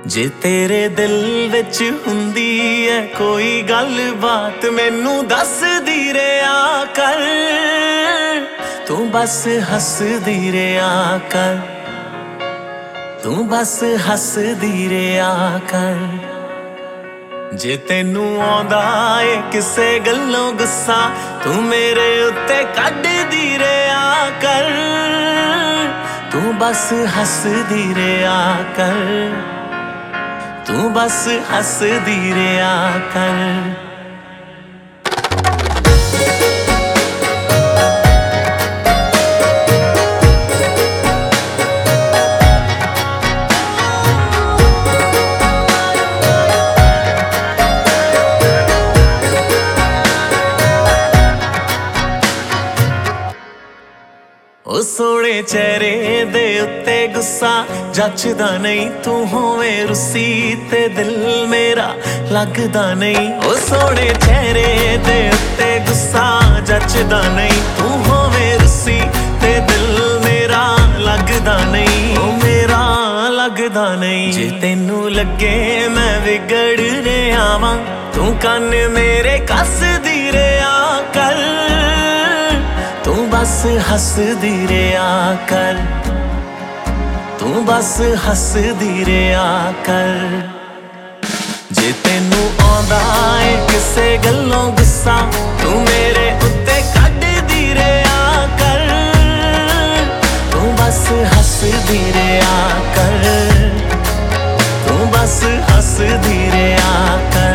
ਜੇ ਤੇਰੇ ਦਿਲ ਵਿੱਚ ਹੁੰਦੀ ਐ ਕੋਈ ਗੱਲਬਾਤ ਮੈਨੂੰ ਦੱਸਦੀ ਰਿਹਾ ਕਰ। ਤੂੰ ਬਸ ਹੱਸਦੀ ਰਿਹਾ ਕਰ, ਤੂੰ ਬਸ ਹੱਸਦੀ ਰਿਹਾ ਕਰ। ਜੇ ਤੈਨੂੰ ਆਉਂਦਾ ਏ ਕਿਸੇ ਗੱਲੋਂ ਗੁੱਸਾ ਤੂੰ ਮੇਰੇ ਉੱਤੇ ਕੱਢਦੀ ਰਿਹਾ ਕਰ। ਤੂੰ ਬਸ ਹੱਸਦੀ ਰਿਹਾ ਕਰ, ਤੂੰ ਬਸ ਹੱਸਦੀ ਰਿਹਾ ਕਰ। ਉਹ ਸੋਹਣੇ ਚਿਹਰੇ ਦੇ ਉੱਤੇ ਗੁੱਸਾ ਜੱਚਦਾ ਨਹੀਂ, ਤੂੰ ਹੋਵੇਂ ਰੁੱਸੀ ਤੇ ਦਿਲ ਮੇਰਾ ਲੱਗਦਾ ਨਹੀਂ। ਉਹ ਸੋਹਣੇ ਚਿਹਰੇ ਦੇ ਉੱਤੇ ਗੁੱਸਾ ਜੱਚਦਾ ਨਹੀਂ, ਤੂੰ ਹੋਵੇਂ ਰੁੱਸੀ ਤੇ ਦਿਲ ਮੇਰਾ ਲੱਗਦਾ ਨਹੀਂ। ਉਹ ਮੇਰਾ ਲੱਗਦਾ ਨਹੀਂ। ਜੇ ਤੈਨੂੰ ਲੱਗੇ ਮੈਂ ਵਿਗੜ ਰਿਹਾ ਵਾਂ ਤੂੰ ਕੰਨ ਮੇਰੇ ਕੱਸਦੀ ਰਿਹਾ ਕਰ। ਤੂੰ ਬਸ ਹੱਸਦੀ ਰਿਹਾ ਕਰ, ਤੂੰ ਬਸ ਹੱਸਦੀ ਰਿਹਾ ਕਰ। ਜੇ ਤੈਨੂੰ ਆਉਂਦਾ ਏ ਕਿਸੇ ਗੱਲੋਂ ਗੁੱਸਾ ਤੂੰ ਮੇਰੇ ਉੱਤੇ ਕੱਢਦੀ ਰਿਹਾ ਕਰ। ਤੂੰ ਬਸ ਹੱਸਦੀ ਰਿਹਾ ਕਰ, ਤੂੰ ਬਸ ਹੱਸਦੀ ਰਿਹਾ ਕਰ।